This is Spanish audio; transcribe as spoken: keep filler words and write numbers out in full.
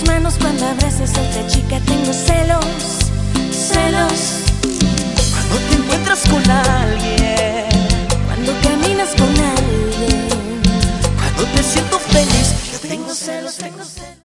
tus manos cuando abrazas a otra chica. Tengo celos, celos. Cuando te encuentras con la